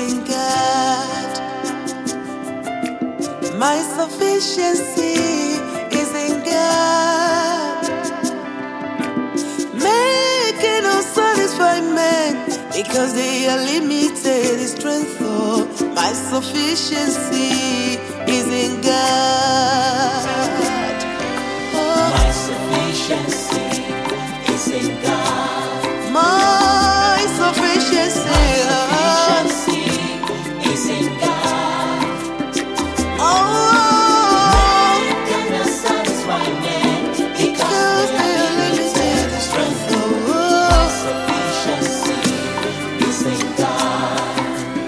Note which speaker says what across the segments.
Speaker 1: in God. My sufficiency is in God. Making us satisfy men because they are limited in strength. Oh, my sufficiency is in God. Oh,
Speaker 2: My sufficiency is in God.
Speaker 1: my sufficiency,
Speaker 2: My sufficiency is in God.
Speaker 1: oh,
Speaker 2: Cannot satisfy men
Speaker 1: because they are limited in strength. Oh,
Speaker 2: sufficiency is in God.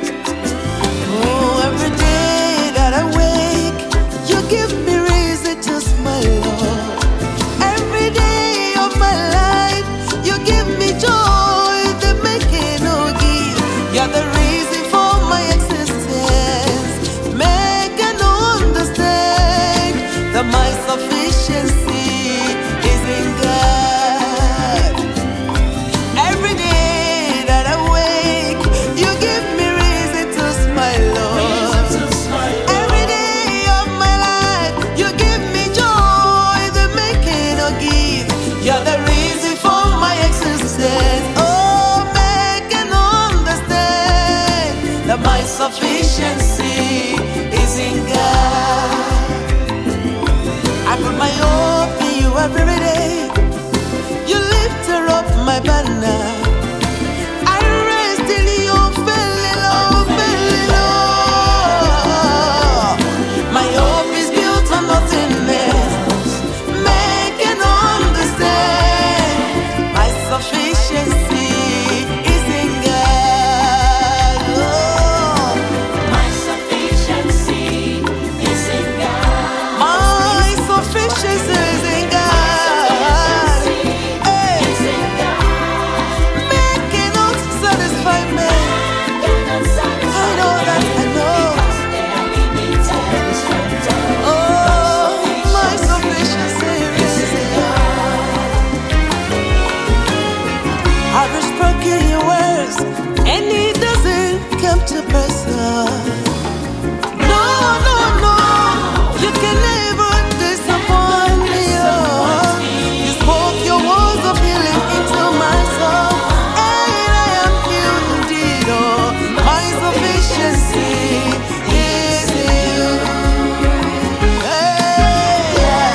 Speaker 1: oh, every day that I wake, you give me reason to smile. Lord. Every day of my life, you give me joy, the making no give. You're the reason for my existence. Make and understand that my sufficiency is in God. Every day that I wake, you give me reason to smile, Lord. Every day of my life, you give me joy, the making or give. You're the reason for my existence. Oh, make and understand that my sufficiency is in God. I put my hope in you every day. You lift her up my banner. I rest in your belly, Lord, belly, Lord. My hope is built on nothingness. Make and understand my sufficiency is in God. Oh,
Speaker 2: My sufficiency is in God.
Speaker 1: my sufficiency is in God. Hey,
Speaker 2: Is in God.
Speaker 1: making us satisfy me.
Speaker 2: Cannot satisfy
Speaker 1: I know that, I know.
Speaker 2: because they are limited in strength.
Speaker 1: Oh, my sufficiency is in God. I've spoken your words, and it doesn't come to pass. No, no, no, you can never disappoint me. Oh, you spoke your words of healing into my soul, and I am healed indeed. Oh, my sufficiency is in you. Hey, yeah.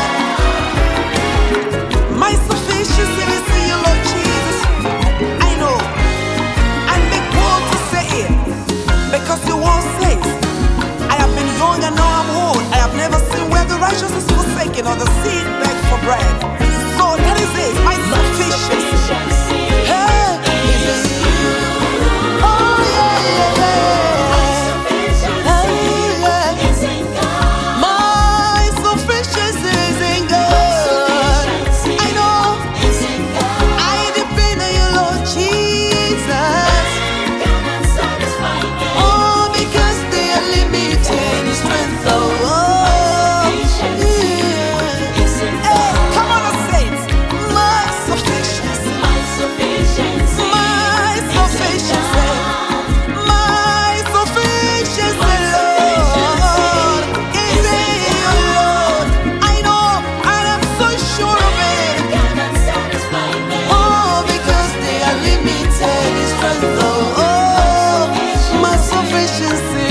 Speaker 1: My sufficiency is in you, Lord Jesus. I know. I make bold to say it because your word says, I have been young and now I'm old. I have never seen where the righteous is forsaken or the seed beg for bread. So that is it. My sufficiency. Hey, is in you. Oh, yeah, yeah, yeah. Hey, yeah.
Speaker 2: Is in God.
Speaker 1: My sufficiency is in God. I know.
Speaker 2: Is in God.
Speaker 1: I depend on you, Lord Jesus.
Speaker 2: Cannot satisfy me.
Speaker 1: Oh, because they are limited in strength. Oh, yeah.
Speaker 2: Is in
Speaker 1: Hey,
Speaker 2: God.
Speaker 1: come on and say it. My sufficiency.
Speaker 2: My sufficiency.
Speaker 1: My sufficiency. My sufficiency, Lord, is in you, Lord. I know, and I'm so sure of it.
Speaker 2: Cannot satisfy me.
Speaker 1: Oh, because they are limited in strength. Oh, my sufficiency